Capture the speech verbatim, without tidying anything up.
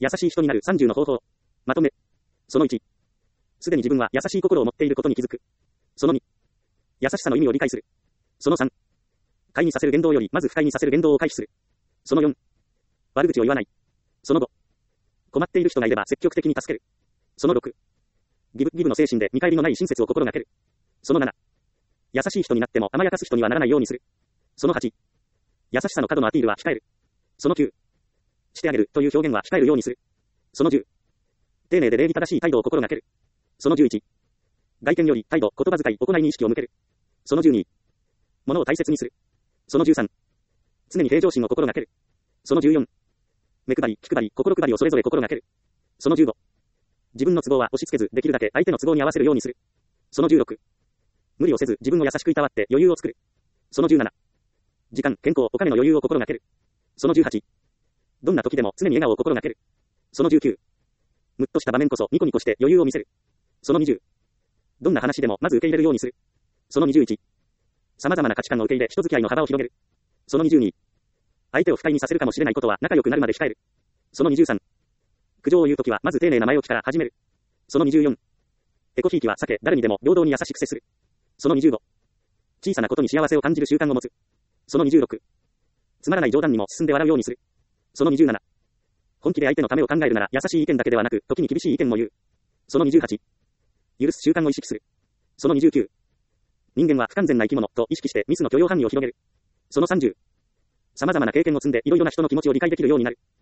優しい人になるさんじゅうの方法。まとめ。そのいち。すでに自分は優しい心を持っていることに気づく。そのに。優しさの意味を理解する。そのさん。快にさせる言動よりまず不快にさせる言動を回避する。そのよん。悪口を言わない。そのご。困っている人がいれば積極的に助ける。そのろく。ギブギブの精神で見返りのない親切を心がける。そのなな。優しい人になっても甘やかす人にはならないようにする。そのはち。優しさの過度のアピールは控える。そのきゅう。してあげるという表現は控えるようにする。そのじゅう。丁寧で礼儀正しい態度を心がける。そのじゅういち。外見より態度、言葉遣い、行いに意識を向ける。そのじゅうに。物を大切にする。そのじゅうさん。常に平常心を心がける。そのじゅうよん。目配り、気配り、心配りをそれぞれ心がける。そのじゅうご。自分の都合は押し付けず、できるだけ相手の都合に合わせるようにする。そのじゅうろく。無理をせず、自分を優しくいたわって余裕を作る。そのじゅうなな。時間、健康、お金の余裕を心がける。そのじゅうはち。どんな時でも常に笑顔を心がける。そのじゅうきゅう。むっとした場面こそニコニコして余裕を見せる。そのにじゅう。どんな話でもまず受け入れるようにする。そのにじゅういち。様々な価値観を受け入れ人付き合いの幅を広げる。そのにじゅうに。相手を不快にさせるかもしれないことは仲良くなるまで控える。そのにじゅうさん。苦情を言うときはまず丁寧な前置きから始める。そのにじゅうよん。エコひいきは避け誰にでも平等に優しく接する。そのにじゅうご。小さなことに幸せを感じる習慣を持つ。そのにじゅうろく。つまらない冗談にも進んで笑うようにする。そのにじゅうなな。本気で相手のためを考えるなら優しい意見だけではなく時に厳しい意見も言う。そのにじゅうはち。許す習慣を意識する。そのにじゅうきゅう。人間は不完全な生き物と意識してミスの許容範囲を広げる。そのさんじゅう。様々な経験を積んでいろいろな人の気持ちを理解できるようになる。